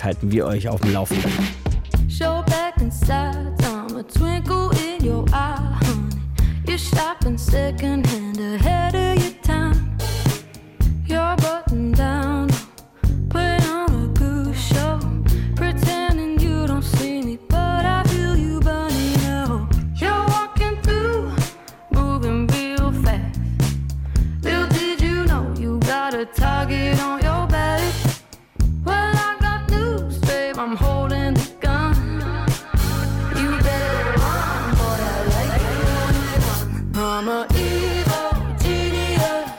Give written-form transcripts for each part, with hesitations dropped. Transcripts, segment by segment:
halten wir euch auf dem Laufenden. Show back inside, I'm a twinkle in your eye, honey. You're shopping secondhand ahead of your time. You're buttoned down, put on a good show, pretending you don't see me, but I feel you burning out. You're walking through, moving real fast. Little did you know you got a target on your back. Well, I got news, babe, I'm holding the gun. You better run, boy, I like it. I'm a evil genius.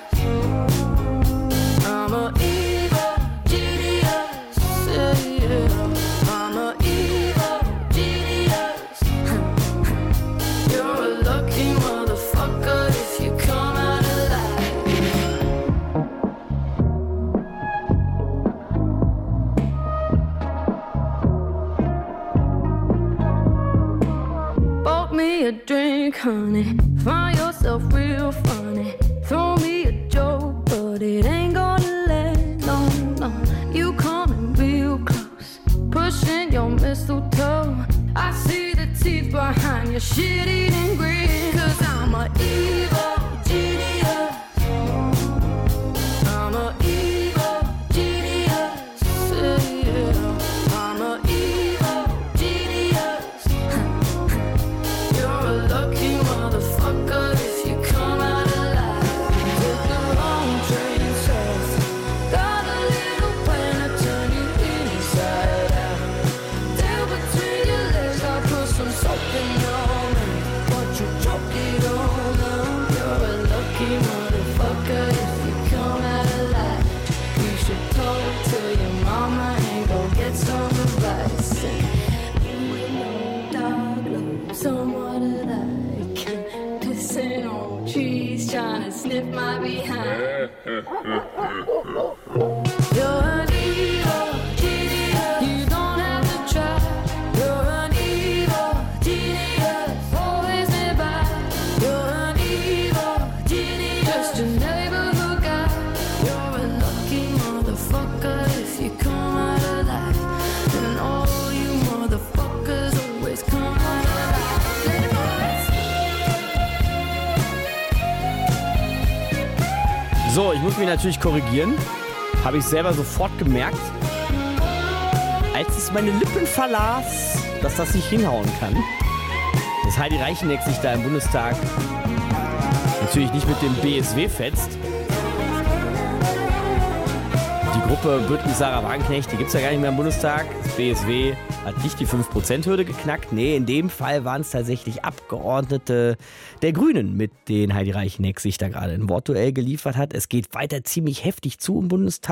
I'm a evil genius. Yeah. I'm a evil genius. You're a lucky motherfucker if you come out alive. Bought me a drink, honey. Find yourself real funny. Throw me a joke, but it ain't gonna last long. No. You coming real close, pushing your mistletoe. I see the teeth behind your shit-eating grin. 'Cause I'm a evil genius. I'm a evil genius. Yeah. I'm a evil genius. You're a lucky motherfucker if you come out alive. Took the wrong train south. Got a little plan to turn you inside out. Down between your legs, I put some soap in your mouth. But you choke it all out. You're a lucky motherfucker if you come out alive. You should talk to your mama and go get some advice. You with no dog look somewhat alike. Pissing on trees, trying to sniff my behind. You're an evil genius. You don't have to try. You're an evil genius. Always nearby. You're an evil genius. Just your neighborhood guy. You're a lucky motherfucker if you come out alive. And all you motherfuckers always come out alive. Lady boys. So, ich muss mich natürlich korrigieren. Habe ich selber sofort gemerkt, als es meine Lippen verlas, dass das nicht hinhauen kann. Dass Heidi Reicheneck sich da im Bundestag natürlich nicht mit dem BSW fetzt. Die Gruppe Bündnis Sarah Wagenknecht, die gibt es ja gar nicht mehr im Bundestag. Das BSW hat nicht die 5%-Hürde geknackt. Nee, in dem Fall waren es tatsächlich Abgeordnete der Grünen, mit denen Heidi Reicheneck sich da gerade ein Wortduell geliefert hat. Es geht weiter ziemlich heftig zu im Bundestag.